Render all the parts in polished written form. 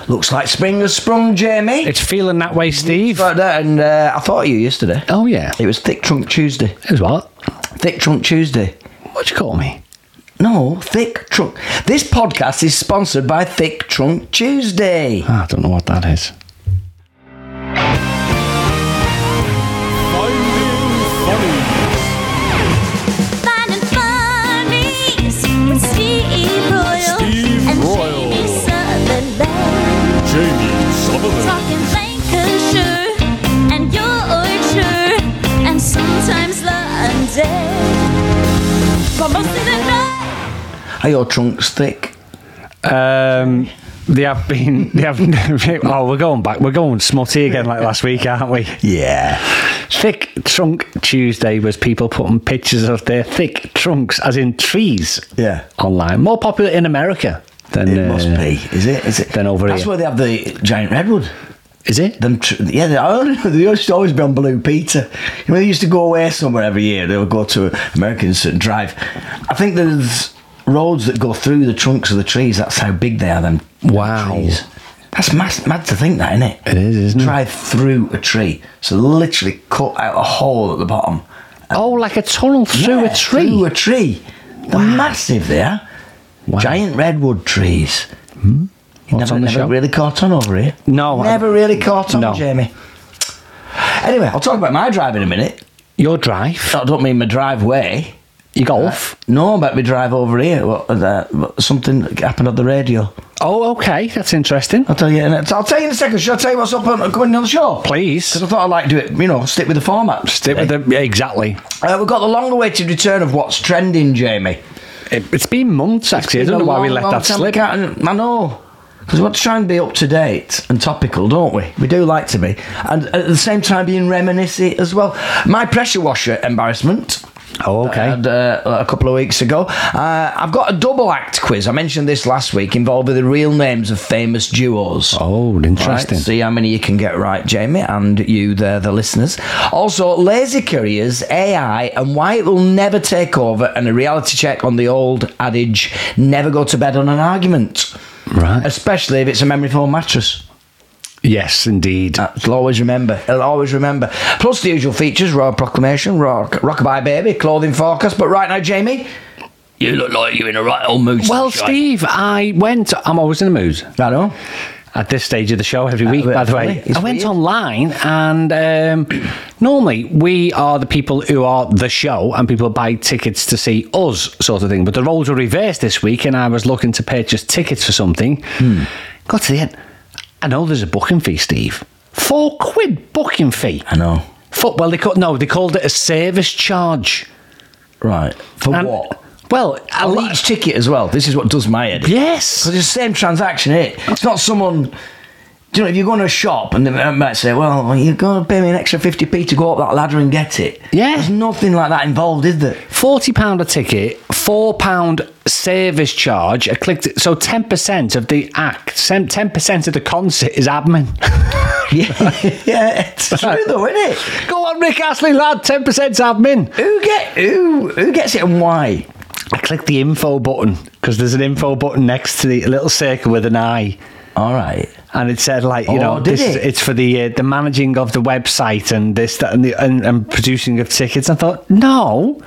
Looks like spring has sprung, Jamie. It's feeling that way, Steve. And I thought of you yesterday. Oh, yeah. It was Thick Trunk Tuesday. It was what? Thick Trunk Tuesday. What'd you call me? No, Thick Trunk. This podcast is sponsored by Thick Trunk Tuesday. I don't know what that is. Finding Funnies with Steve Royal and Jamie Sutherland. Talking Lancashire and Yorkshire and sometimes London. But most of the night. Are your trunks thick? They have been. Oh, we're going back. We're going smutty again like last week, aren't we? Yeah. Thick Trunk Tuesday was people putting pictures of their thick trunks, as in trees, online. More popular in America than It must be. Is it? Than over That's here. where they have the giant redwood. Is it? They used to always be on Blue Peter. You know, they used to go away somewhere every year. They would go to Americans and drive. I think there's roads that go through the trunks of the trees. That's how big they are, them Wow. trees. That's mad to think that, isn't it? It is, isn't it? Drive through a tree. So literally cut out a hole at the bottom. Oh, like a tunnel through a tree. Through a tree. They're massive, they are. Wow. Giant redwood trees. What's on the never show? really caught on over here. No, Never really caught on, No. Jamie. Anyway, I'll talk about my drive in a minute. Your drive? I don't mean my driveway. Your golf? No, about my drive over here. Something happened on the radio. Oh, okay. That's interesting. I'll tell you in a second. Shall I tell you what's up going on the show? Please. Because I thought I'd like to do it, stick with the format. Stick with the... Yeah, exactly. We've got the long-awaited return of What's Trending, Jamie. It's been months, actually. I don't know why we let that slip. I know. Because we want to try and be up to date and topical, don't we? We do like to be. And at the same time being reminiscent as well. My pressure washer embarrassment. Oh, okay. And, a couple of weeks ago. I've got a double act quiz. I mentioned this last week, involving the real names of famous duos. Oh, interesting. Right, see how many you can get right, Jamie, and you there, the listeners. Also, lazy careers, AI, and why it will never take over, and a reality check on the old adage, never go to bed on an argument. Right. Especially if it's a memory foam mattress. Yes, indeed. It'll always remember. Plus the usual features, Royal Proclamation, Rockabye Baby, clothing forecast. But right now, Jamie, you look like you're in a right old mood. Well, sunshine. Steve, I'm always in a mood. I know. At this stage of the show every week, by the way. It's I went weird. online and normally we are the people who are the show and people buy tickets to see us sort of thing. But the roles were reversed this week and I was looking to purchase tickets for something. Got to the end. I know there's a booking fee, Steve. £4 booking fee. I know. They called it a service charge. Right. For And- what? Well, On each ticket as well. This is what does my head. yes. Because it's the same transaction, isn't it? It's not someone... Do you know, if you go to a shop and they might say, well, you're going to pay me an extra 50p to go up that ladder and get it. Yeah. There's nothing like that involved, is there? £40 a ticket, £4 service charge. I clicked it. So 10% of the act, 10% of the concert is admin. Yeah, it's true though, isn't it? Go on, Rick Astley, lad, 10%'s admin. Who gets it and why? I clicked the info button because there's an info button next to the little circle with an eye. All right. And it said, like, It's for the managing of the website and this, that, and producing of tickets. I thought, no.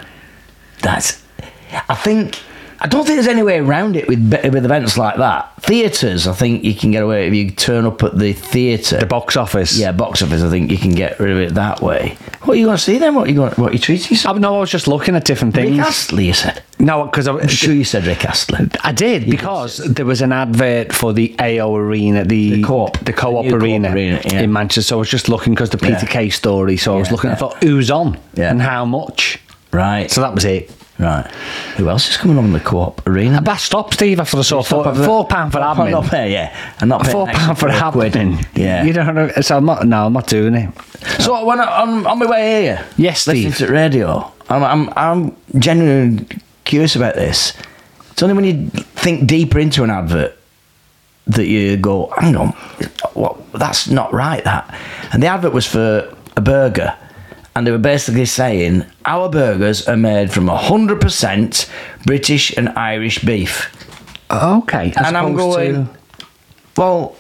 I don't think there's any way around it with events like that. Theatres, I think you can get away if you turn up at the theatre. The box office. Yeah, box office. I think you can get rid of it that way. What are you going to see then? What are you treating yourself? No, I was just looking at different things. Rick Astley, you said. No, because I'm sure you said Rick Astley. I did, because there was an advert for the AO Arena, the Co-op The new Arena, Co-op Arena, yeah. in Manchester. So I was just looking because the Peter Kay story. So I was looking. I thought, who's on and how much? Right. So that was it. Right. Who else is coming on the Co-op Arena? I stopped, Steve, after I saw £4 for admin. I'm not paying, yeah. I'm not paying £4 for admin. Yeah. You don't know. So I'm not doing it. So when on my way here, Yes, listening Steve. to radio, I'm genuinely curious about this. It's only when you think deeper into an advert that you go, hang on, that's not right, that. And the advert was for a burger. And they were basically saying, our burgers are made from 100% British and Irish beef. Okay. And I'm going, well,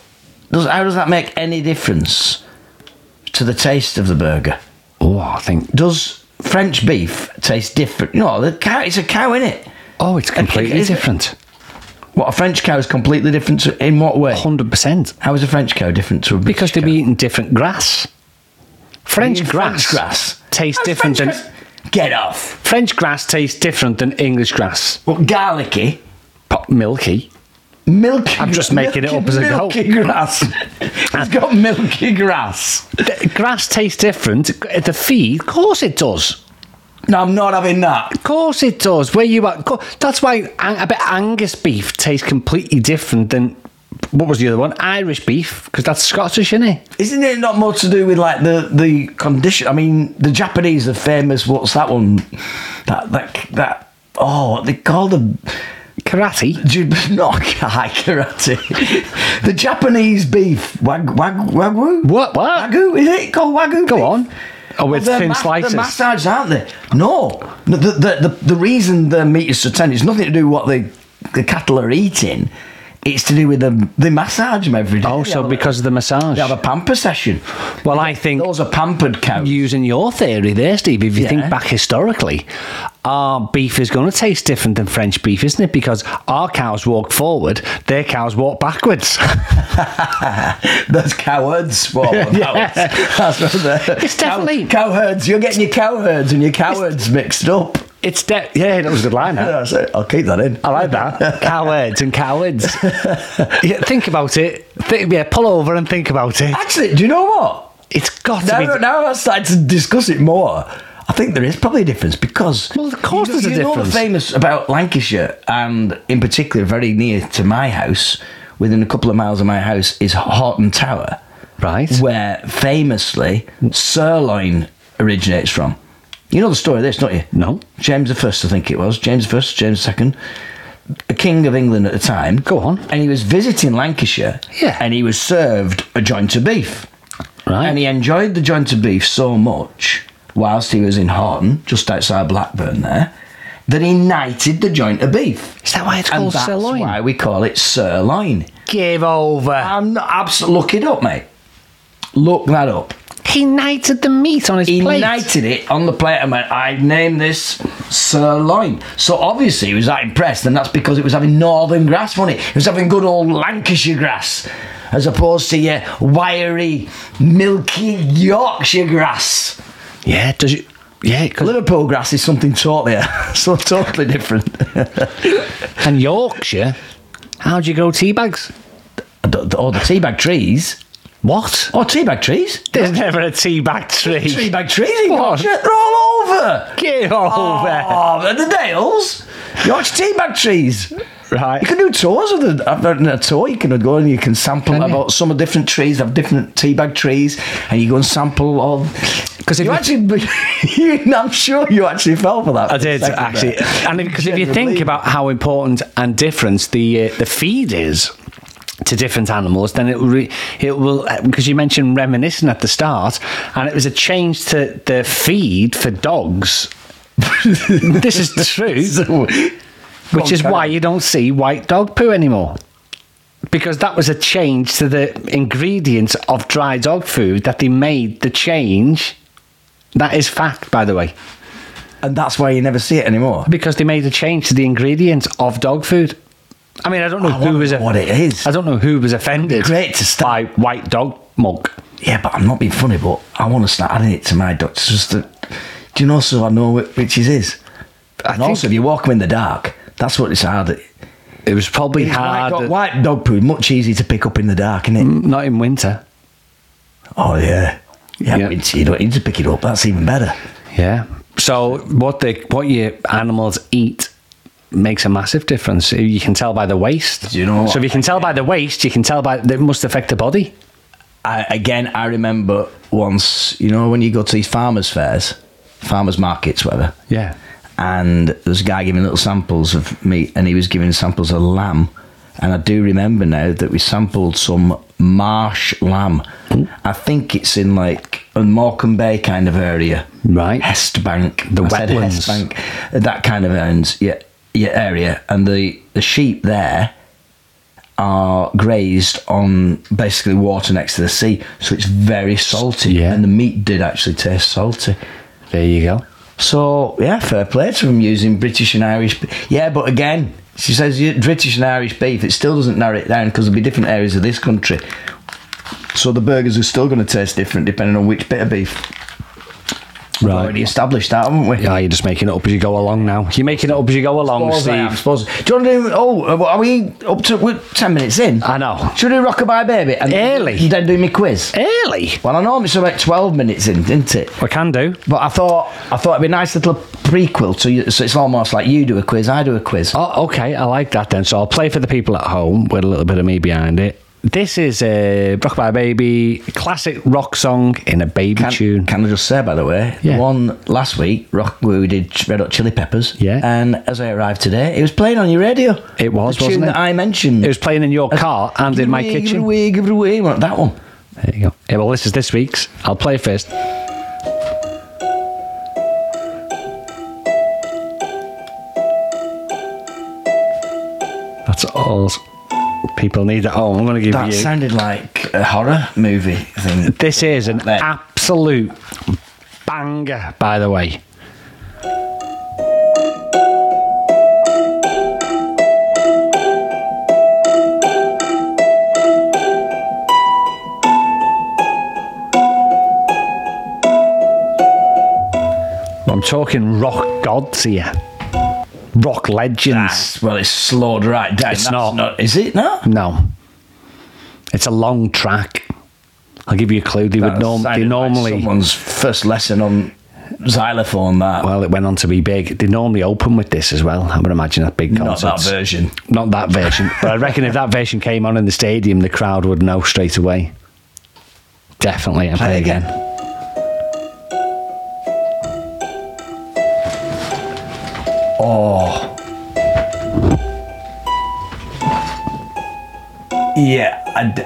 how does that make any difference to the taste of the burger? Oh, I think. Does French beef taste different? No, the cow. It's a cow, innit? Oh, it's completely Is it- different. What, a French cow is completely different in what way? 100%. How is a French cow different to a British Because they'll cow? be eating different grass. French grass tastes How's different French than grass? Get off. French grass tastes different than English grass. What, garlicky? Milky. Milky. I'm just making it up as I go. Milky grass. It's got milky grass. Grass tastes different. The feed, of course it does. No, I'm not having that. Of course it does. Where you at? That's why I bet Angus beef tastes completely different than what was the other one? Irish beef, because that's Scottish, isn't it? Isn't it not more to do with like the condition? I mean, the Japanese are famous. What's that one? That. Oh, what they call the. Karate. Not karate. The Japanese beef. Wagyu? What? Wagyu? Is it called wagyu? Go beef? on. Oh, with They're thin slices. They're massaged, aren't they? No. The reason the meat is so tender is nothing to do with what the cattle are eating. It's to do with they massage them every day. Oh, so because of the massage. They have a pamper session. Well, I think Those are pampered cows. using your theory there, Steve, if you Yeah. think back historically, our beef is going to taste different than French beef, isn't it? Because our cows walk forward, their cows walk backwards. Those cowards. What? Yeah. That's what they're. It's definitely- cow herds. You're getting your cow herds and your cowards mixed up. Yeah, that was a good line. Huh? That's it. I'll keep that in. I like that. Cowards and cowards. Yeah, think about it. Pull over and think about it. Actually, do you know what? It's got to be. Now I've started to discuss it more. I think there is probably a difference because. Well, of course there's a You know difference. the famous about Lancashire, and in particular, very near to my house, within a couple of miles of my house, is Horton Tower, Right. where famously sirloin originates from. You know the story of this, don't you? No. James I, I think it was. James I, James II, a king of England at the time. Go on. And he was visiting Lancashire. Yeah. And he was served a joint of beef. Right. And he enjoyed the joint of beef so much whilst he was in Horton, just outside Blackburn there, that he knighted the joint of beef. Is that why it's And called that's sirloin? why we call it sirloin. Give over. I'm not absolutely. Look it up, mate. Look that up. He knighted the meat on his He plate. knighted it on the plate and went, I named this sirloin. So obviously he was that impressed, and that's because it was having northern grass, wasn't it? It was having good old Lancashire grass, as opposed to your wiry, milky Yorkshire grass. Yeah, does it? Yeah, because Liverpool grass is something totally different. and Yorkshire. How do you grow tea bags? Or the teabag trees. What? Oh, teabag trees? There's never a tea bag tree. Teabag trees in What? Yorkshire. They're all over. Get over. Oh, the Dales. Yorkshire teabag trees. Right. You can do tours of a tour. You can go and you can sample Can you? about some of different trees. Have different teabag trees, and you go and sample all. Because You actually, I'm sure you actually fell for that. I did second actually, there. and because if you Genuinely. think about how important and different the feed is to different animals, then it will because you mentioned reminiscing at the start, and it was a change to the feed for dogs. This is true, So, which is carry why on. you don't see white dog poo anymore. Because that was a change to the ingredients of dry dog food that they made the change. That is fact, by the way. and that's why you never see it anymore. Because they made a change to the ingredients of dog food. I mean, I don't know I who wonder was what it is. I don't know who was offended Great to start. by white dog milk. Yeah, but I'm not being funny, but I want to start adding it to my ducks. It's just that, do you know, so I know which it is. I And think also, if you walk them in the dark, that's what it's hard. it was probably It's hard. white dog poo, much easier to pick up in the dark, isn't it? Not in winter. Oh, yeah. Yeah, Yeah. you don't need to pick it up. That's even better. Yeah. So what your animals eat makes a massive difference. You can tell by the waste. Do you know what? So if you can tell by the waste, you can tell by it must affect the body. I remember once, you know, when you go to these farmers' fairs, farmers' markets, whatever, Yeah. and there's a guy giving little samples of meat, and he was giving samples of lamb. And I do remember now that we sampled some marsh lamb. I think it's in like a Morecambe Bay kind of area. Right. Hestbank. The I said wetlands. Hestbank. That kind of area. And the sheep there are grazed on basically water next to the sea, so it's very salty. Yeah. And the meat did actually taste salty. There you go. So, yeah, fair play to them using British and Irish. Yeah, but again, she says British and Irish beef, it still doesn't narrow it down because there'll be different areas of this country. So the burgers are still going to taste different depending on which bit of beef. We've already established that, haven't we? Yeah, you're just making it up as you go along now. You're making it up as you go along, Suppose Steve. do you want to do... Oh, are we up to... We're 10 minutes in? I know. Should we do Rockabye Baby? And Early. Then do my quiz? Early. Well, I know it's about 12 minutes in, isn't it? We can do. But I thought it'd be a nice little prequel so it's almost like you do a quiz, I do a quiz. Oh, okay. I like that then. So I'll play for the people at home with a little bit of me behind it. This is a Rockabye Baby classic rock song in a baby tune. Can I just say, by the way, Yeah. the one last week, we did Red Hot Chili Peppers. Yeah. And as I arrived today, it was playing on your radio. It was, the wasn't tune it? that I mentioned. It was playing in your car and in my kitchen. Give it away, give it away. Well, that one. There you go. Yeah, well, this is this week's. I'll play first. That's all people need at home. I'm going to give That you... sounded like a horror movie thing. This is an There. absolute banger, by the way. I'm talking rock gods here. Rock legends. Well, it's slowed right down. It's That's not. Is it? No? No. It's a long track. I'll give you a clue. They Sounded normally... like someone's first lesson on xylophone, that. Well, it went on to be big. They normally open with this as well. I would imagine at big Not concerts. that version. Not that version. But I reckon if that version came on in the stadium, the crowd would know straight away. Definitely. And play again. Oh. Yeah.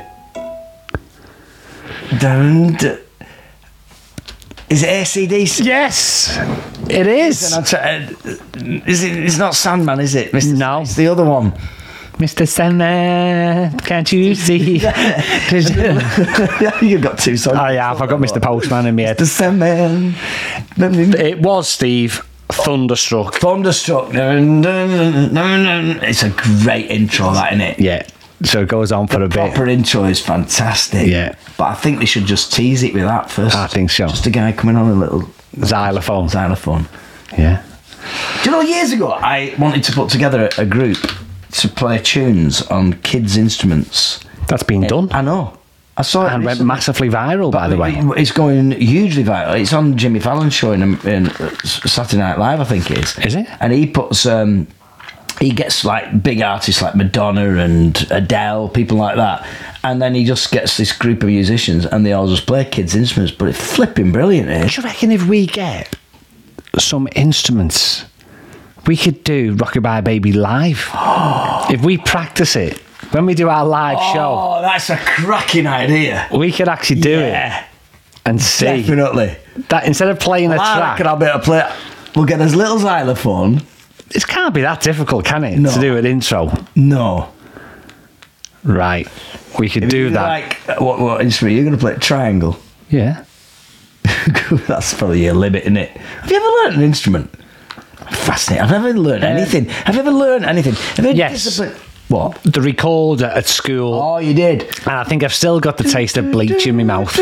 Is it AC/DC? Yes, it is. It's not Sandman, is it? Mr. No. It's the other one. Mr. Sandman, can't you see? You've got two songs. Oh yeah, I've got Mr. Postman in my head. The Sandman. It was, Steve, Thunderstruck. Thunderstruck. It's a great intro, that, isn't it? Yeah. So it goes on for a bit. Proper intro is fantastic. Yeah. But I think they should just tease it with that first. I think so. Just a guy coming on a little Xylophone. xylophone. Yeah. Do you know, years ago, I wanted to put together a group to play tunes on kids' instruments. That's been done. I know. I saw it. And went recently. massively viral, by the way. It's going hugely viral. It's on Jimmy Fallon's show in Saturday Night Live, I think it is. Is it? And he puts... he gets like big artists like Madonna and Adele, people like that, and then he just gets this group of musicians and they all just play kids' instruments, but it's flipping brilliant. Do you reckon if we get some instruments, we could do Rockabye Baby live? If we practice it, when we do our live show, Oh, that's a cracking idea. we could actually do Yeah, it and see definitely. that instead of playing a I track. reckon I'll be able to play. We'll get his little xylophone. It can't be that difficult, can it? No. To do an intro. No. Right. We could do that. Like, what instrument? You're going to play triangle? Yeah. That's probably your limit, isn't it? Have you ever learned an instrument? Fascinating. I've never learned anything. Have you ever learned anything? Have you Yes. discipline- What? The recorder at school. Oh, you did. And I think I've still got the taste of bleach in my mouth.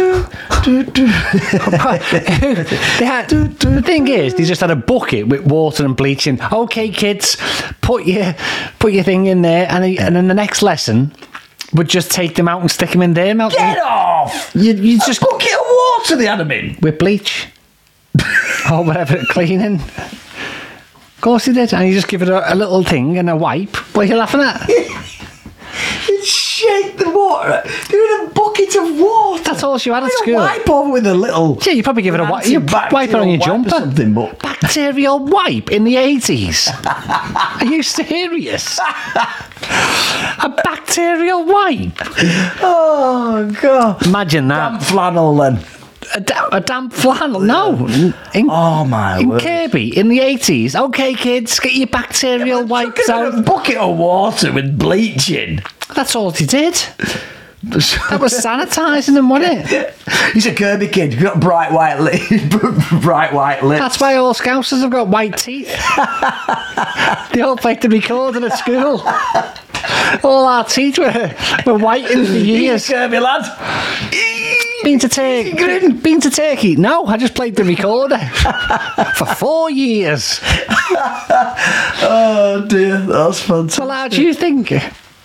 The thing is, they just had a bucket with water and bleach in. Okay, kids, put your thing in there, and then the next lesson would just take them out and stick them in their mouth. Get off! You just A bucket of water they had them in. with bleach or whatever, cleaning. Of course he did, and you just give it a little thing and a wipe. What are you laughing at? You'd shake the water. You're in a bucket of water. That's all she had at You'd school. wipe over with a little... Yeah, you probably give it a wipe. You wipe it on your antibacterial wipe or jumper. something, but... Bacterial wipe in the 80s. Are you serious? A bacterial wipe? Oh, God. Imagine that. Damp flannel, then. A damp flannel? No. In My word. Kirby in the 80s. Okay, kids, get your bacterial wipes Chucking in out. a bucket of water with bleach in. That's all he did. That was sanitising them, wasn't it? He's a Kirby kid. You've got bright white lips. That's why all Scousers have got white teeth. They all played the recorder at school. All our teeth were whitened for years. Kirby lad. Been to Turkey? No, I just played the recorder for 4 years. Oh dear, that's fantastic. Well, how do you think?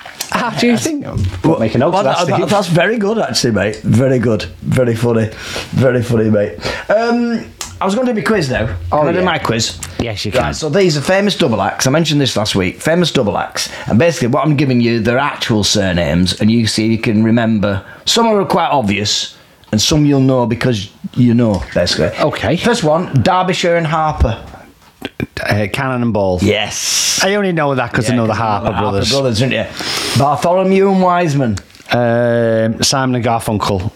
Make a note of that, Steve. That's very good, actually, mate. Very good. Very funny. Very funny, mate. I was going to do my quiz now. Can I do my quiz? Yes, you can. Right, so these are famous double acts. I mentioned this last week. Famous double acts. And basically, what I'm giving you, their actual surnames, and you see if you can remember. Some are quite obvious, and some you'll know because you know, basically. Okay. First one, Derbyshire and Harper. Cannon and Ball. Yes. I only know that because I know the Harper brothers. Harper brothers, don't you? Bartholomew and Wiseman. Simon and Garfunkel.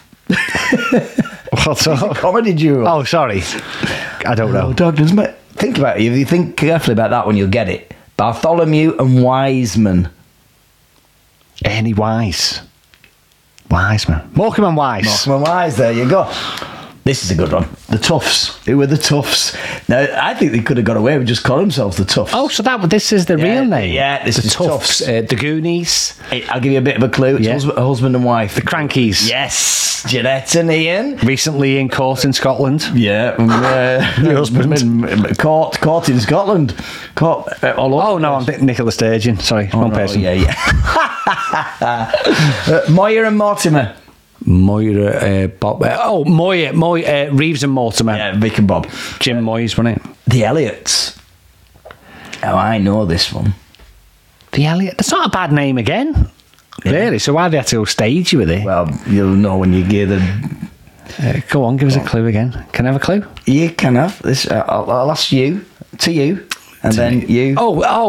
What's up? Comedy duo. Oh, sorry. I don't know. Think about it. If you think carefully about that one, you'll get it. Bartholomew and Wiseman. Ernie Wise. Wiseman. Morecambe and Wise. Morecambe and Wise, there you go. This is a good one. The Toughs. Who were the Toughs? Now, I think they could have got away with just calling themselves the Toughs. Oh, so this is the real name? Yeah, this the is Toughs. The Goonies. I'll give you a bit of a clue. It's husband and wife. The Crankies. Yes. Jeanette and Ian. Recently in court in Scotland. Yeah. Your husband. Court in Scotland. Court all over. Oh, no, I'm thinking Nicola Sturgeon. Sorry, wrong person. Yeah. Moyer and Mortimer. Moira, Bob. Moya, Reeves and Mortimer. Yeah, Vic and Bob. Jim Moyes, wasn't it? The Elliots. Oh, I know this one. The Elliot. That's not a bad name again. Yeah. Really? So why do they have to go stage you with it? Well, you'll know when you hear the. Go on, give us a clue again. Can I have a clue? You can have this. I'll ask you to you, and then you.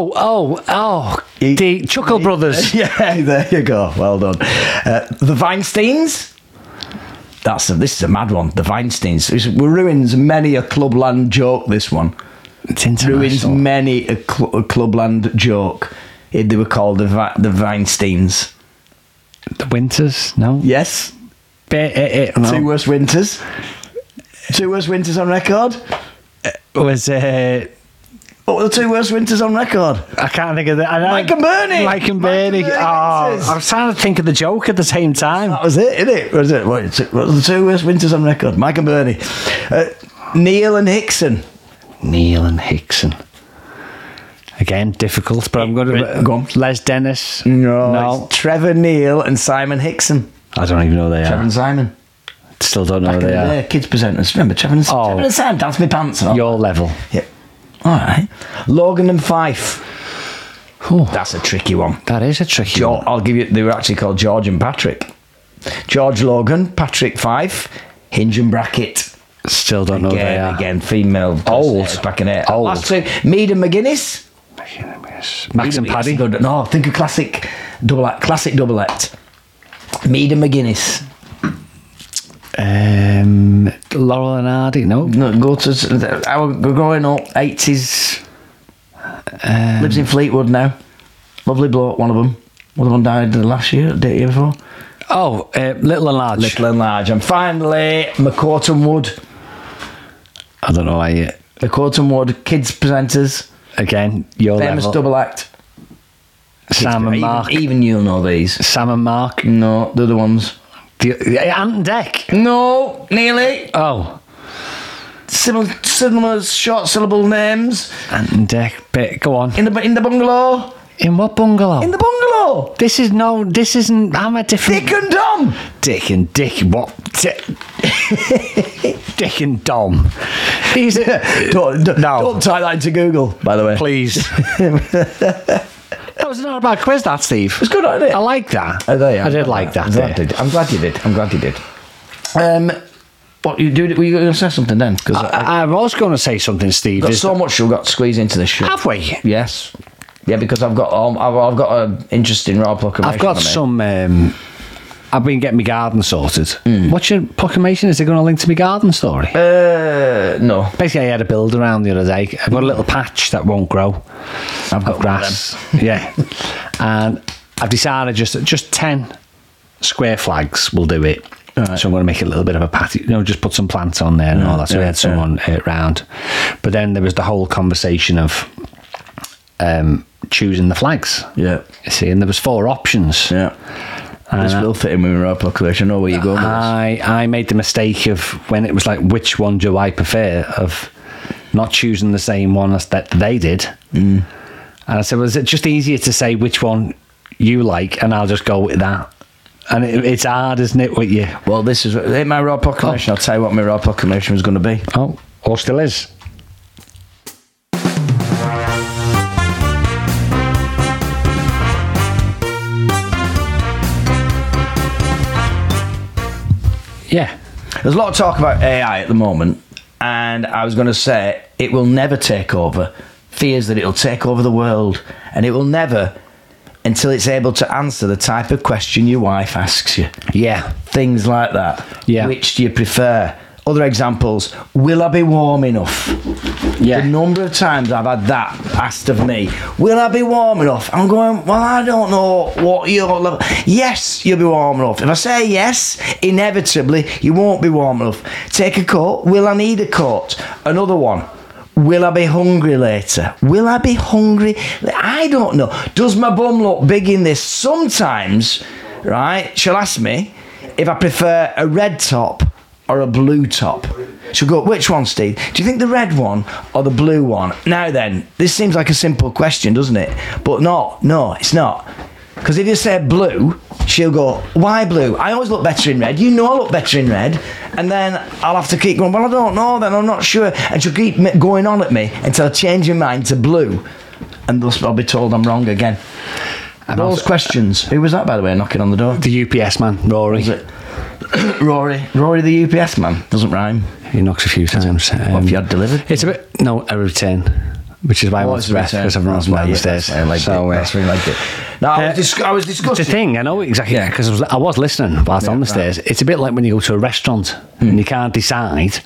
The Chuckle Brothers. Yeah, there you go. Well done. The Weinsteins. This is a mad one. The Weinsteins. It ruins many a Clubland joke. This one. It's international. Ruins many a Clubland joke. They were called the Weinsteins. The Winters? No. Yes. No. Two worst winters. Two worst winters on record. Was What were the two worst winters on record? I can't think of that. Mike and Bernie. Mike and Bernie. Oh, I was trying to think of the joke at the same time. That was it, innit? Was it? What were the two worst winters on record? Mike and Bernie. Neil and Hickson. Neil and Hickson. Again, difficult, but I'm going to go on. Les Dennis. No. It's Trevor Neil and Simon Hickson. I don't even know who they Trevor are. and Simon. Still don't know Back who they are. Kids presenters. Remember Trevor and Simon? Dance Me Pants. And all. Your level. Yeah. All right. Logan and Fife. Ooh, that's a tricky one. That is a tricky one. I'll give you. They were actually called George and Patrick. George Logan, Patrick Fife, Hinge and Brackett. Still don't know who they are. Again, female. Old. Back in it. Old. Last two. Mead and McGuinness. Max and Paddy. No, think of classic double act. Classic double act. Mead and McGuinness. Laurel and Hardy. No, go to our growing up 80s. Lives in Fleetwood now. Lovely bloke. One of them. One of them died last year. The year before. Oh, Little and Large. Little and Large. And finally, McCourt and Wood. I don't know why yet. McCourt and Wood. Kids presenters. Again, your famous level. double act. Sam and Mark. Even you'll know these. Sam and Mark. No, they're the ones. Ant and Dec. No, nearly. Oh. Similar short syllable names. Ant and Dec. Go on. In the bungalow. In what bungalow? In the bungalow. This isn't. I'm a different. Dick and Dom. Dick and Dick. What? Dick and Dom. He's don't type that into Google, by the way. Please. That was not a bad quiz, that, Steve. It was good, wasn't it? I like that. I did like that. I'm glad you did. What you do? Were you going to say something then? Because I was going to say something, Steve. Got so much we've got to squeeze into this show. Have we? Yes. Yeah, because I've got an interesting raw proclamation. I've got some. I've been getting my garden sorted. What's your proclamation? Is it going to link to my garden story? No. Basically, I had a build around the other day. I've got a little patch that won't grow. I've got grass. Yeah. And I've decided just 10 square flags will do it. Right. So I'm going to make it a little bit of a patio, just put some plants on there and all that. So we had someone round. But then there was the whole conversation of choosing the flags. Yeah. You see, and there was 4 options. Yeah. This will fit in with our population. I know where you're going with this. I made the mistake of when it was like, which one do I prefer, of not choosing the same one as that they did. And I said, was it just easier to say which one you like and I'll just go with that? And it's hard, isn't it, with you? Well, this is my raw proclamation. I'll tell you what my raw proclamation was going to be. Oh, or still is. Yeah. There's a lot of talk about AI at the moment, and I was going to say it will never take over. Fears that it'll take over the world, and it will never until it's able to answer the type of question your wife asks you. Yeah. Things like that. Yeah. Which do you prefer? Other examples, will I be warm enough? Yeah. The number of times I've had that asked of me, will I be warm enough? I'm going, well, I don't know what your level. Yes, you'll be warm enough. If I say yes, inevitably, you won't be warm enough. Take a coat. Will I need a coat? Another one. Will I be hungry later? Will I be hungry? I don't know. Does my bum look big in this? Sometimes, right, she'll ask me if I prefer a red top or a blue top. She'll go, which one, Steve? Do you think the red one or the blue one? Now then, this seems like a simple question, doesn't it? But no, it's not. Because if you say blue, she'll go, why blue? I always look better in red. You know I look better in red. And then I'll have to keep going, well, I don't know then, I'm not sure. And she'll keep going on at me until I change my mind to blue. And thus I'll be told I'm wrong again. And those questions. Who was that, by the way, knocking on the door? The UPS man, Rory. Was it? Rory the UPS man. Doesn't rhyme. He knocks a few times. What have you had delivered? It's a bit, no, a return. Which is why I want to rest, because everyone's down the stairs. That's really like it. No, I was discussing. The thing, I know exactly, because I was listening whilst on the stairs. It's a bit like when you go to a restaurant and you can't decide,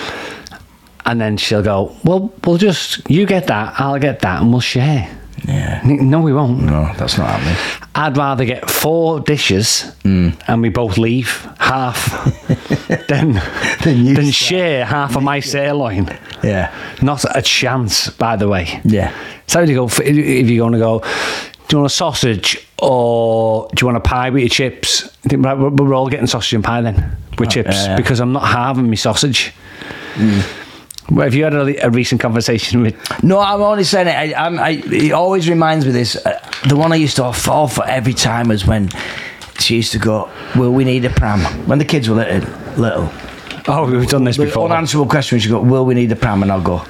and then she'll go, well, we'll just, you get that, I'll get that, and we'll share. Yeah. No, we won't. No, that's not happening. I'd rather get 4 dishes and we both leave half than share half of my sirloin. Yeah. Not a chance, by the way. Yeah. So how do you go, if you're going to go, do you want a sausage or do you want a pie with your chips? I think, right, we're all getting sausage and pie then with chips, because I'm not having my sausage. Well, have you had a recent conversation with... No, I'm only saying it. It always reminds me of this. The one I used to fall for every time was when she used to go, will we need a pram? When the kids were little. Oh, we've done this before. Unanswerable question. She'd go, will we need a pram? And I'll go,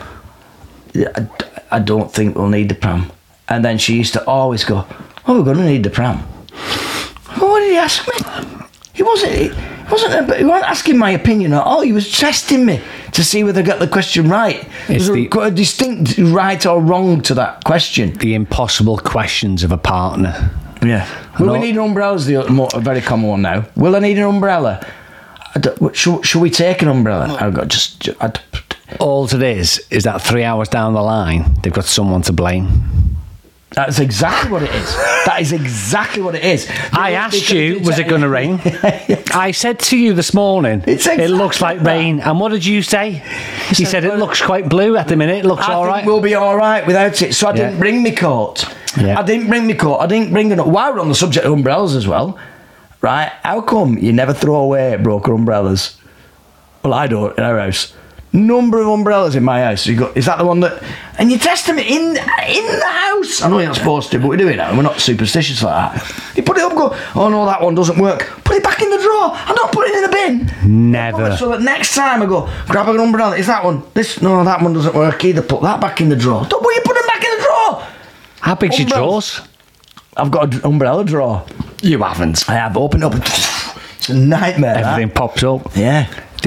I don't think we'll need the pram. And then she used to always go, oh, we're going to need the pram. Well, what did he ask me? He wasn't asking my opinion at all. He was testing me to see whether I got the question right. There's a distinct right or wrong to that question. The impossible questions of a partner. Yeah. Will we need an umbrella? Is a very common one now. Will I need an umbrella? Should we take an umbrella? I've got All it is that 3 hours down the line, they've got someone to blame. That's exactly what it is. That is exactly what it is. I asked you, was it going to rain? I said to you this morning, it looks like rain. And what did you say? You said it looks quite blue at the minute. It looks all right. I think we'll be all right without it. So I didn't bring my coat. Yeah. I didn't bring while we're on the subject of umbrellas as well, right? How come you never throw away broken umbrellas? Well, I don't in our house. Number of umbrellas in my house. You go, is that the one that? And you test them in the house. I know you're not supposed to, but we do it now. We're not superstitious like that. You put it up, and go, oh no, that one doesn't work. Put it back in the drawer. I don't put it in the bin. Never. So that next time I go, grab an umbrella. Is that one? No, that one doesn't work either. Put that back in the drawer. Don't put them back in the drawer. How big's your drawers? I've got an umbrella drawer. You haven't. I have. Opened up. It's a nightmare. Everything pops up. Yeah.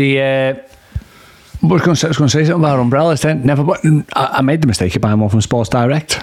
I was going to say something about umbrellas then. I made the mistake of buying one from Sports Direct.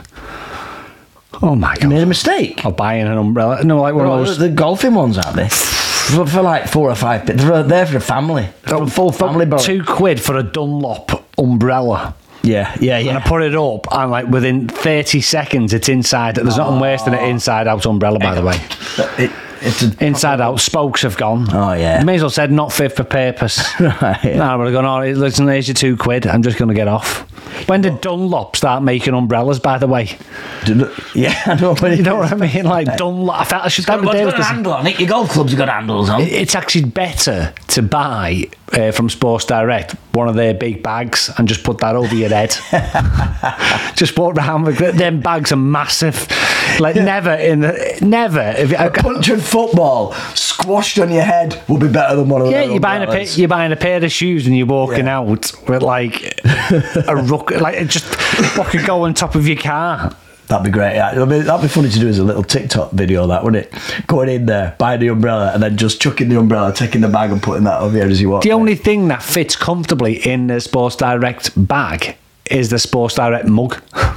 Oh my God. You made a mistake? Of buying an umbrella. No, like one of those. The golfing ones, aren't they? For like 4 or 5 bits. They're for a family. For a full family. £2 for a Dunlop umbrella. Yeah, yeah, And I yeah. put it up, and like within 30 seconds, it's inside. There's nothing worse than an inside-out umbrella, by the way. It's a Inside out, spokes have gone. Oh, yeah. You may as well said not fit for purpose. Right, yeah. No, I would have gone, oh, listen, there's your £2. I'm just going to get off. When did Dunlop start making umbrellas, by the way? Yeah, I know. But You know what I mean? Like Dunlop. I felt I should have What's been got a handle on it? Your golf clubs have got handles on. It's actually better to buy from Sports Direct one of their big bags and just put that over your head. Just walk around with them bags are massive. Like never. If you, A punch and football squashed on your head would be better than one of yeah, those. you're buying a pair of shoes and you're walking out with like a ruck, like it just fucking go on top of your car. That'd be great. Yeah. That'd be funny to do as a little TikTok video, that wouldn't it? Going in there, buying the umbrella, and then just chucking the umbrella, taking the bag, and putting that over here as you walk. The only thing that fits comfortably in the Sports Direct bag is the Sports Direct mug.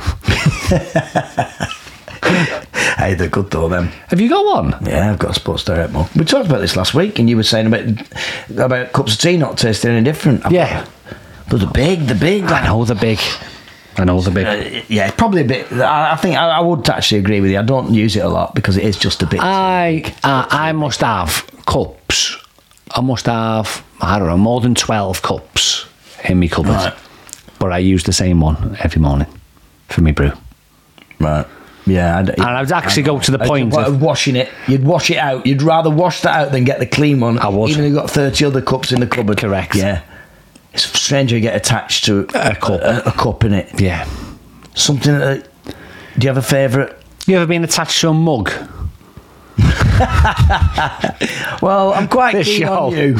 Hey, they're good though, them. Have you got one? Yeah, I've got a Sports Direct mug. We talked about this last week, and you were saying about cups of tea not tasting any different. Yeah. But the big. I know the big. Yeah, probably a bit. I think I would actually agree with you. I don't use it a lot because it is just a bit. I must have cups. I must have, I don't know, more than 12 cups in my cupboard. Right. But I use the same one every morning for me brew. Right. Yeah. And I would actually go to the point of washing it. You'd wash it out. You'd rather wash that out than get the clean one. I would. Even if you've got 30 other cups in the cupboard. Correct. Yeah. It's strange you get attached to A cup. A cup in it. Yeah. Something that. Do you have a favourite? You ever been attached to a mug? Well, I'm quite This keen show. on you.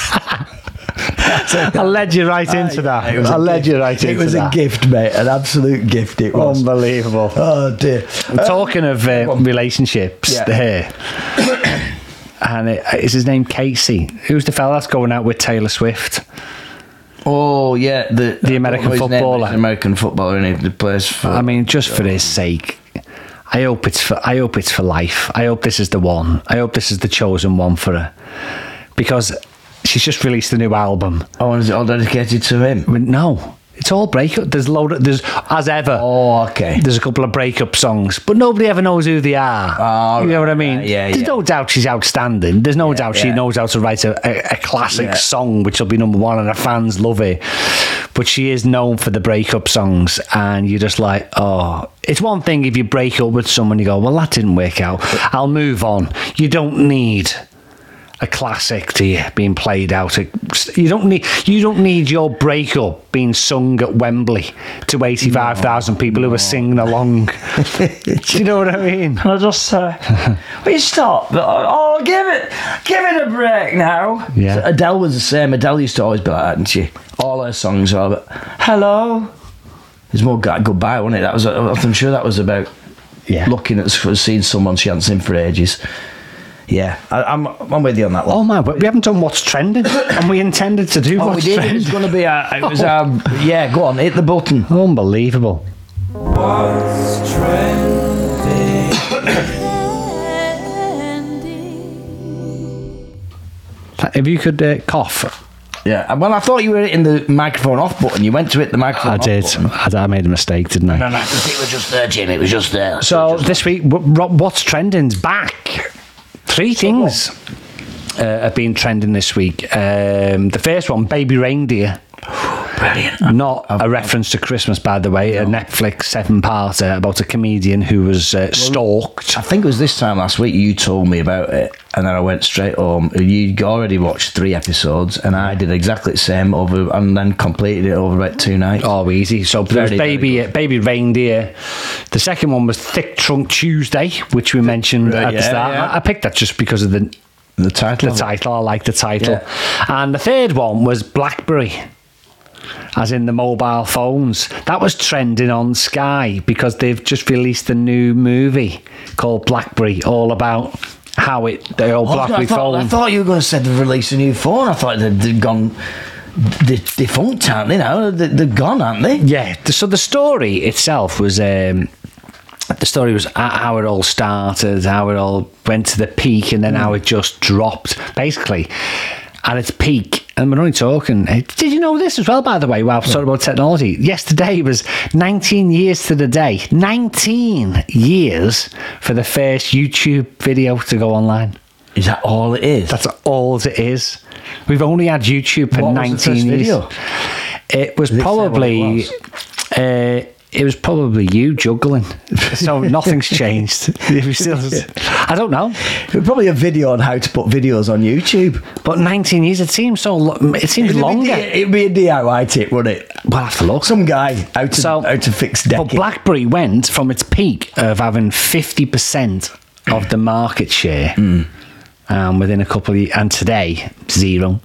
I led you right into that. It was I a led gift. you right into that. It was a gift, mate. An absolute gift it was. Unbelievable. Oh, dear. Talking of relationships, Yeah. there. And is his name Casey? Who's the fella that's going out with Taylor Swift? Oh, yeah. The American footballer. American footballer, and he plays for. I mean, just for his sake, I hope it's for life. I hope this is the one. I hope this is the chosen one for her, because she's just released a new album. Oh, and is it all dedicated to him? No, it's all breakup. There's as ever. Oh, okay. There's a couple of breakup songs, but nobody ever knows who they are. Oh, you know what I mean? yeah, There's yeah. no doubt she's outstanding. There's no doubt she yeah. knows how to write a classic Yeah. song, which will be number one, and her fans love it. But she is known for the breakup songs, and you're just like, oh. It's one thing if you break up with someone, you go, well, that didn't work out. I'll move on. You don't need a classic to you being played out. You don't need your breakup being sung at Wembley to 85,000 people who are singing along. Do you know what I mean? I just say, will you stop? Oh, give it a break now. Yeah. So Adele was the same. Adele used to always be like that, didn't she? All her songs are about, hello. There's more goodbye, wasn't it? I'm sure that was about looking at seeing someone she hadn't seen for ages. Yeah, I'm with you on that one. Oh man, but we haven't done what's trending, and we intended to do what's we did. trending. It was going to be yeah. Go on, hit the button. Unbelievable. What's trending? If you could cough. Yeah. Well, I thought you were hitting the microphone off button. You went to hit the microphone. I off did. button. I made a mistake, didn't I? No, because it was just there, Jim. It was just there. So this week, what's trending's back. Three things have been trending this week. The first one, Baby Reindeer. Brilliant. Not a reference to Christmas, by the way. A Netflix 7-parter about a comedian who was stalked. I think it was this time last week you told me about it, and then I went straight home. You'd already watched 3 episodes, and I did exactly the same and then completed it over about 2 nights. Oh, easy. So there was Very, very Baby Reindeer. The second one was Thick Trunk Tuesday, which we mentioned at the start. yeah. I picked that just because of the title. I like the title. Yeah. And the third one was BlackBerry, as in the mobile phones. That was trending on Sky because they've just released a new movie called BlackBerry, all about how the old BlackBerry phone. I thought you were going to say they've released a new phone. I thought they'd gone. They're defunct, aren't they now? They're gone, aren't they? Yeah. So the story itself was. The story was how it all started, how it all went to the peak, and then how it just dropped. Basically, at its peak, And we're only talking. Did you know this as well, by the way, while talking about technology? Yesterday was 19 years to the day. 19 years for the first YouTube video to go online. Is that all it is? That's all it is. We've only had YouTube for What 19 was the first years. video? It was Did it say probably. what it It was probably you juggling, so nothing's changed. You still, I don't know, It was probably a video on how to put videos on YouTube. but 19 years. It seems so. It seems longer. It'd be a DIY tip, wouldn't it? We'll have to look. Some guy how to fix But decking. BlackBerry went from its peak of having 50% of the market share within a couple of years, and today, zero.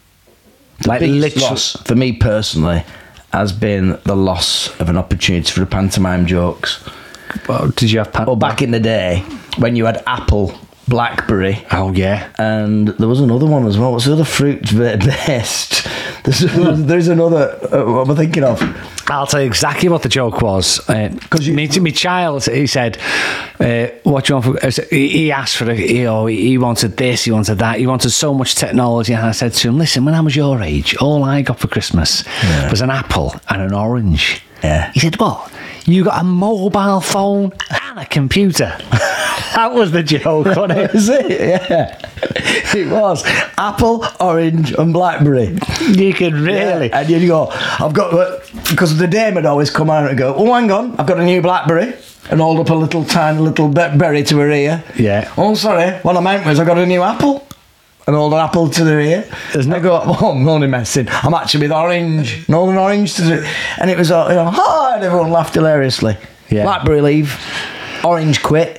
Like biggest literally. loss for me personally has been the loss of an opportunity for the pantomime jokes. Well, did you have Well, back in the day when you had Apple, BlackBerry, Oh yeah. and there was another one as well. What's the other fruit based? There's another. What am I thinking of? I'll tell you exactly what the joke was. Because my child, he said, "What do you want for?" He asked for he wanted this, he wanted that, he wanted so much technology. And I said to him, "Listen, when I was your age, all I got for Christmas was an apple and an orange." Yeah. He said, "What? You got a mobile phone and a computer?" That was the joke, wasn't it? Is it? Yeah. It was Apple, Orange, and BlackBerry. You could really. Yeah. And you go, I've got, because the dame would always come out and go, oh, hang on, I've got a new BlackBerry. And hold up a little tiny little berry to her ear. Yeah. Oh, sorry, what I meant was I got a new apple. And hold an apple to their ear. Isn't I it? go, oh, I'm only messing. I'm actually with Orange. And hold an orange to the... And it was, hi, and everyone laughed hilariously. Yeah. BlackBerry leave. Orange quit.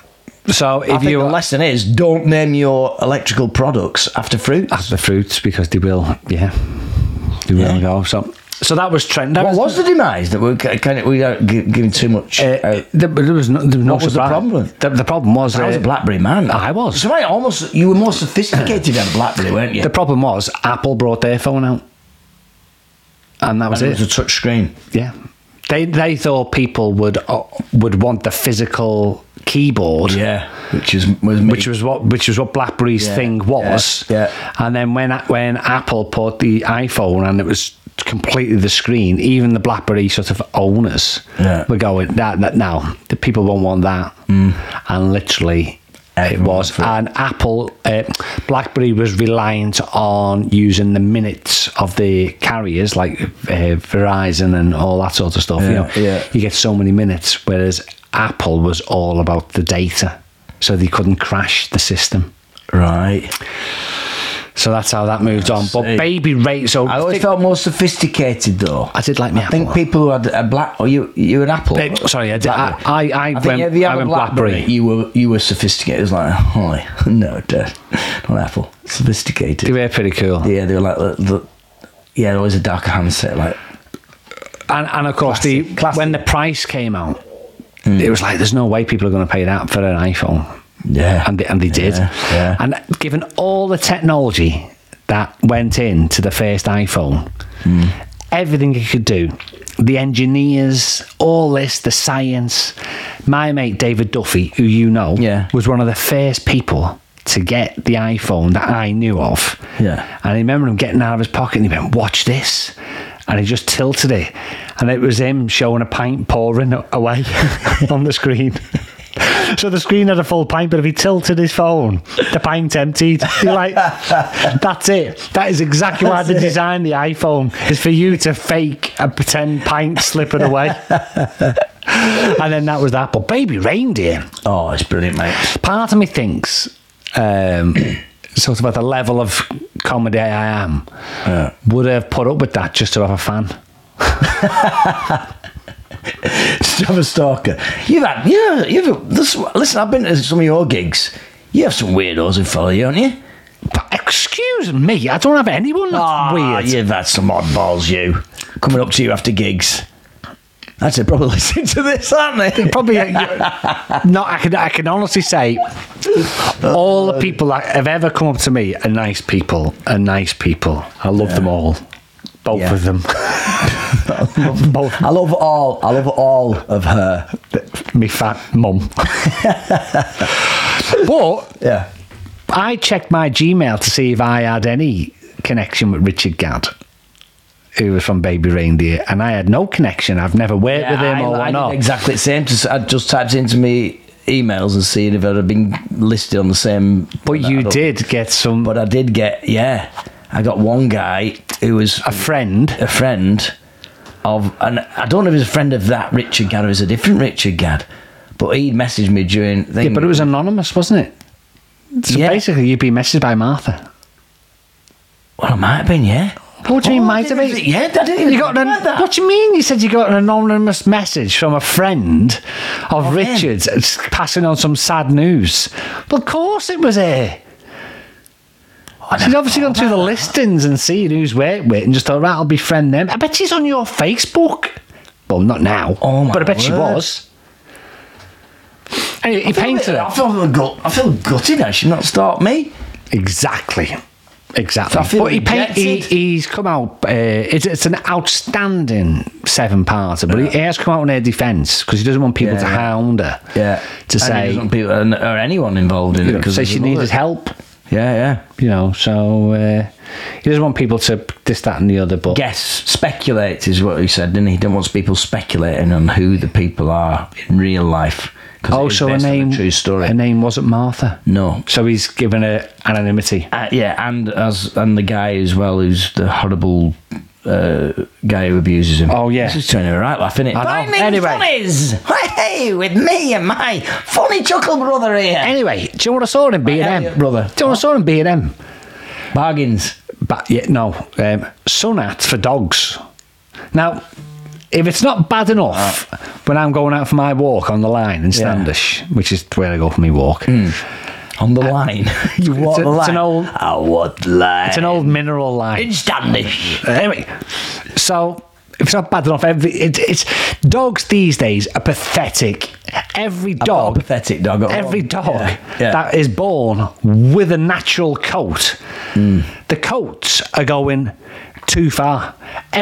So I if think you the lesson is don't name your electrical products after fruits. after fruits, because they will, they will go. So that was Trent. That What was the demise that we weren't giving too much? there was no What was the surprise. problem? The problem was I was a BlackBerry man. I was. So you were more sophisticated than a BlackBerry, weren't you? The problem was Apple brought their phone out, and that was And it. it was a touch screen. Yeah, they thought people would want the physical keyboard. Yeah, which was Which was what BlackBerry's Yeah, thing was. yeah. And then when Apple put the iPhone and it was completely the screen, even the BlackBerry sort of owners were going, that now the people won't want that. And literally Everyone it was. for it. And Apple, BlackBerry was reliant on using the minutes of the carriers like Verizon and all that sort of stuff. Yeah. You get so many minutes, whereas Apple was all about the data, so they couldn't crash the system. Right. So that's how that moved on. But see. baby rate. So I always felt more sophisticated though. I did like me I Apple. think people who had a black, or you an Apple. Sorry, I did. BlackBerry. I think if you I have a went BlackBerry, BlackBerry. you were sophisticated. It was like, holy, no, Dad, not Apple. Sophisticated. They were pretty cool. Yeah, they were like there was a darker handset, like And of course, Classic. when the price came out, it was like, there's no way people are going to pay that for an iPhone. yeah, And they did. Yeah. And given all the technology that went into the first iPhone, everything it could do, the engineers, all this, the science. My mate David Duffy, who you know, was one of the first people to get the iPhone that I knew of. Yeah. And I remember him getting out of his pocket and he went, watch this. And he just tilted it. And it was him showing a pint pouring away on the screen. So the screen had a full pint, but if he tilted his phone, the pint emptied. You're like, that's it. That is exactly why they designed the iPhone, is for you to fake a pretend pint slipping away. And then that was that. But Baby Reindeer, Oh, it's brilliant, mate. part of me thinks, sort of at the level of comedy I am, would have put up with that just to have a fan. Just have a stalker. Listen, I've been to some of your gigs. You have some weirdos who follow you, don't you? But excuse me, I don't have anyone that's weird. You've had some oddballs, you. Coming up to you after gigs. I'd say probably listen to this, aren't they? Probably not. I can honestly say all the people that have ever come up to me are nice people. I love them all, both of them. Both. I love all of her. Me fat mum. But Yeah. I checked my Gmail to see if I had any connection with Richard Gadd, who was from Baby Reindeer, and I had no connection. I've never worked with him or I whatnot. did exactly the same. I just typed into me emails and seeing if I'd have been listed on the same. But you did get some. But I did get, I got one guy who was A friend of, and I don't know if he was a friend of that Richard Gadd or it was a different Richard Gadd, but he'd messaged me during. Yeah, but it was anonymous, wasn't it? So basically, you'd been messaged by Martha. Well, it might have been, yeah. What do you mean, might have been? Yeah, I didn't even You got think about that. What do you mean? You said you got an anonymous message from a friend of Richard's passing on some sad news. Well, of course it was her. She's obviously gone through the listings and seen who's worked with and just thought, right, I'll befriend them. I bet she's on your Facebook. Well, not now. Oh, my but I bet she word. was. Anyway, he painted her. I feel gutted that she not stopped me. Exactly. I feel But rejected. he's come out. It's an outstanding 7-parter, but he has come out in her defence because he doesn't want people to hound her. Yeah. To And he say doesn't want people or anyone involved in it because say she needed help. Yeah. So he doesn't want people to this, that, and the other. But Guess, speculate is what he said, didn't he? He don't want people speculating on who the people are in real life. so her name, true story. her name wasn't Martha. No. So he's given her anonymity. And the guy as well, who's the horrible guy who abuses him. Oh, yeah. This is turning right laugh, isn't it? I know. Finding Anyway. funnies. Hey, with me and my funny chuckle brother here. Anyway, do you know what I saw in B&M? Elliot brother. Do you know what I saw in B&M? Bargains. But yeah, no, sun hats for dogs. Now, if it's not bad enough when I'm going out for my walk on the line in Standish, which is where I go for my walk, On the line. You walk the line. it's an old- I walk the line. it's an old mineral line. In Standish. Anyway, so if it's not bad enough, it's dogs these days are pathetic. Every dog, pathetic dog. every dog Yeah. that is born with a natural coat, the coats are going too far.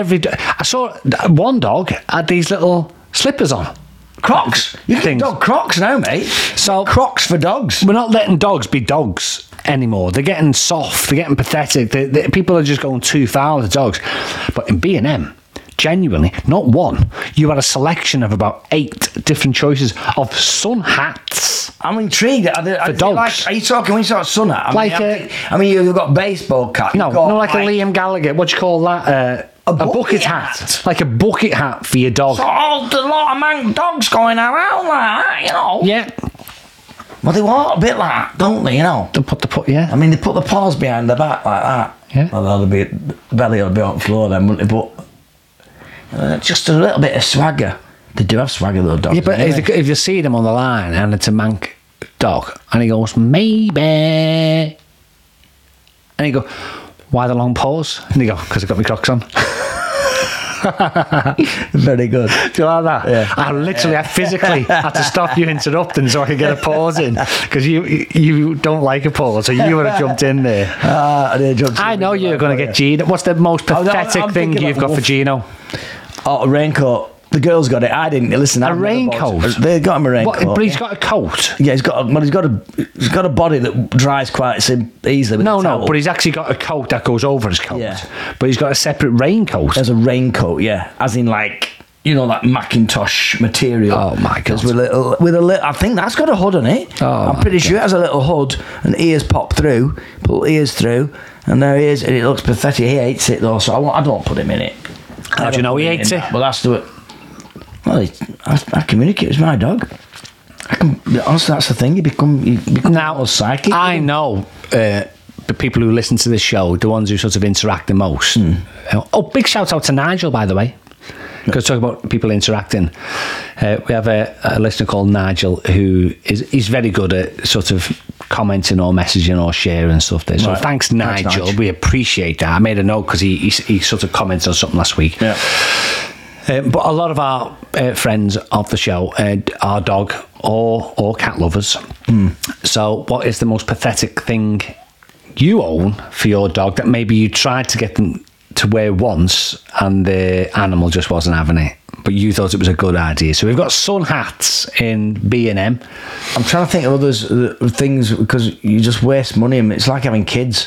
I saw one dog had these little slippers on. Crocs. You can Things. get dog Crocs now, mate. So Crocs for dogs. we're not letting dogs be dogs anymore. They're getting soft. They're getting pathetic. People are just going too far with the dogs. But in B&M, genuinely, not one. You had a selection of about 8 different choices of sun hats. I'm intrigued. For dogs. Are you talking when you talk sun hat? Like you've got baseball cap. No, you've got, like a Liam Gallagher. What do you call that? A bucket hat. Like a bucket hat for your dog. So all the lot of man dogs going around like that, you know. Yeah. Well, they walk a bit like that, don't they? You know. They put yeah. I mean, they put the paws behind the back like that. Yeah. Well, the belly will be on the floor then, wouldn't they? But just a little bit of swagger. They do have swagger, though, dogs. Yeah, but anyway. if you see them on the line and it's a mank dog and he goes, maybe. And you go, why the long pause? And you go, because I've got my Crocs on. Very good. Do you like that? Yeah. I physically had to stop you interrupting so I could get a pause in because you don't like a pause, so you would have jumped in there. I know you're going to get Gino. What's the most pathetic I'm thing thinking you've like got for Gino? Oh, a raincoat. The girls got it. I didn't. Listen, A raincoat? They got him a raincoat. But he's got a coat. Yeah, he's got a body that dries quite easily. With No, a towel. but he's actually got a coat that goes over his coat. Yeah. But he's got a separate raincoat. There's a raincoat, yeah, as in like that Macintosh material. Oh, my God. With a little, I think that's got a hood on it. Oh, I'm my pretty sure it has a little hood and ears pop through, pull ears through, and there he is. And it looks pathetic. He hates it though, so I don't put him in it. How do you know he hates it? Well, that's the. Well, I communicate with my dog. Honestly, that's the thing. You become Now, more psychic. I know the people who listen to this show, the ones who sort of interact the most. Oh, big shout out to Nigel, by the way. Because talk about people interacting. We have a listener called Nigel who he's very good at sort of commenting or messaging or sharing stuff there. So Right. thanks, Nigel. We appreciate that. I made a note because he sort of commented on something last week. Yeah. But a lot of our friends of the show are dog or cat lovers. So what is the most pathetic thing you own for your dog that maybe you tried to get them to wear once and the animal just wasn't having it, but you thought it was a good idea? So we've got sun hats in B&M. I'm trying to think of others things because you just waste money. And it's like having kids.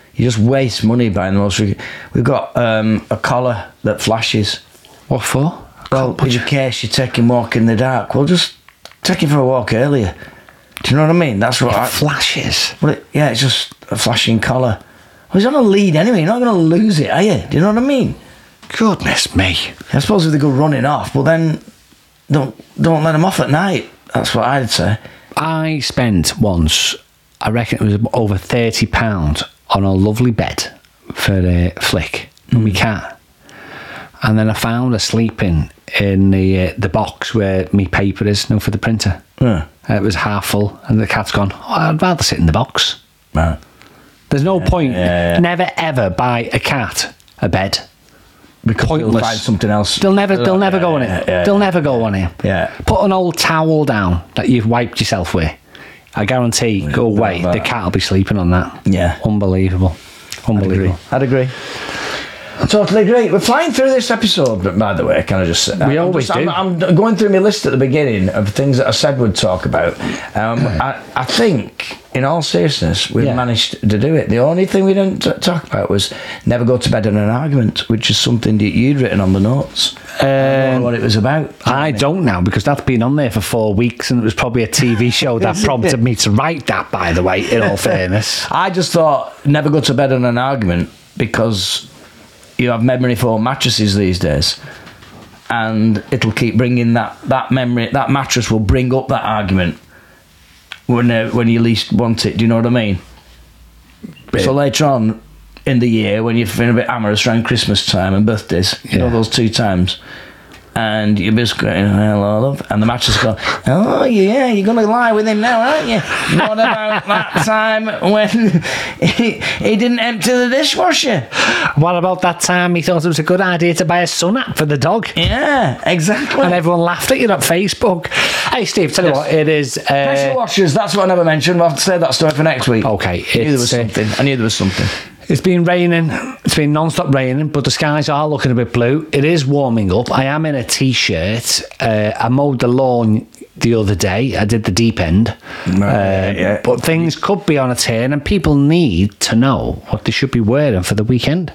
You just waste money buying the most. We've got a collar that flashes. What for? Well, in case you're taking a walk in the dark, well, just take him for a walk earlier. Do you know what I mean? That's what Flashes. Well, it's just a flashing collar. Well, he's on a lead anyway. You're not going to lose it, are you? Do you know what I mean? Goodness me. I suppose if they go running off, well then don't let them off at night. That's what I'd say. I spent once, I reckon it was over £30 on a lovely bed for a flick and my cat. And then I found her sleeping in the box where my paper is, for the printer. Yeah. It was half full, and the cat's gone, I'd rather sit in the box. Right. There's no point. yeah. Never ever buy a cat a bed. Because Pointless. they'll find something else. They'll never go on it. They'll never go on it. Yeah. Put an old towel down that you've wiped yourself with. I guarantee, go away, the cat will be sleeping on that. Yeah. Unbelievable. I'd agree. Totally agree. We're flying through this episode, but by the way, can I just say We always do. I'm going through my list at the beginning of things that I said we'd talk about. I think, in all seriousness, we managed to do it. The only thing we didn't talk about was never go to bed in an argument, which is something that you'd written on the notes. I don't know what it was about. I don't now, because that's been on there for 4 weeks, and it was probably a TV show that prompted me to write that, by the way, in all fairness. I just thought never go to bed in an argument because you have memory foam mattresses these days, and it'll keep bringing that memory. That mattress will bring up that argument when you least want it. Do you know what I mean? So later on in the year, when you're feeling a bit amorous around Christmas time and birthdays, you know those 2 times, and you're just going, hello, love, and the mattress goes, oh yeah, you're going to lie with him now, aren't you? What about that time when he didn't empty the dishwasher? What about that time he thought it was a good idea to buy a sun app for the dog? Yeah, exactly. And everyone laughed at you on Facebook. Hey, Steve, tell you what, it is... Pressure washers, that's what I never mentioned. We'll have to save that story for next week. Okay. I knew there was something. It's been raining. It's been non-stop raining, but the skies are looking a bit blue. It is warming up. I am in a T-shirt. I mowed the lawn the other day. I did the deep end. But things could be on a turn, and people need to know what they should be wearing for the weekend.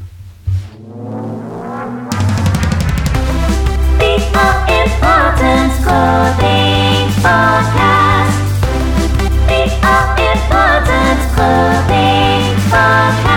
The All-Important Clothing Podcast. The All-Important Clothing Podcast.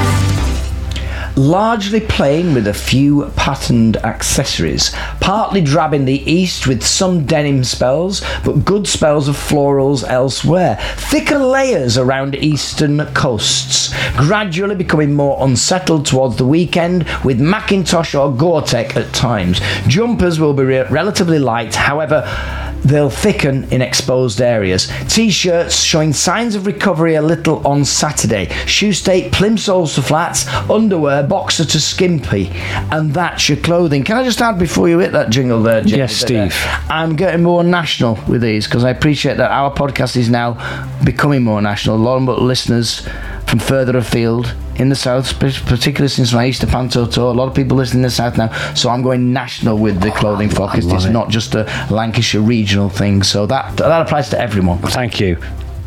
Largely plain with a few patterned accessories. Partly drab in the east with some denim spells, but good spells of florals elsewhere. Thicker layers around eastern coasts. Gradually becoming more unsettled towards the weekend with Macintosh or Gore-Tex at times. Jumpers will be relatively light, however, they'll thicken in exposed areas. T-shirts showing signs of recovery a little on Saturday. Shoe state, plimsolls to flats, underwear, boxer to skimpy. And that's your clothing. Can I just add before you hit that jingle there, Jim? Yes, Steve. I'm getting more national with these because I appreciate that our podcast is now becoming more national. A lot of listeners from further afield in the south, particularly since my Easter Panto tour. A lot of people listening in the south now, so I'm going national with the clothing focus. It's not just a Lancashire regional thing, so that applies to everyone. Thank you.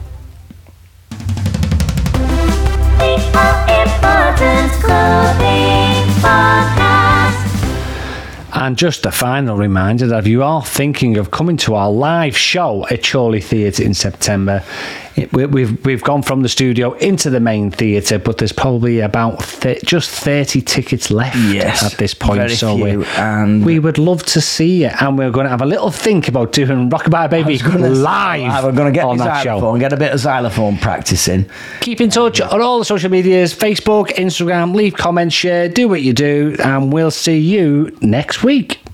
The All-Important Clothing Podcast. And just a final reminder that if you are thinking of coming to our live show at Chorley Theatre in September, we've gone from the studio into the main theatre, but there's probably about just 30 tickets left at this point. Very so few, and we would love to see you, and we're going to have a little think about doing Rockabye Baby live. We're going to get on the that show. xylophone, get a bit of xylophone practicing. Keep in touch on all the social medias, Facebook, Instagram, leave comments, share, do what you do, and we'll see you next week.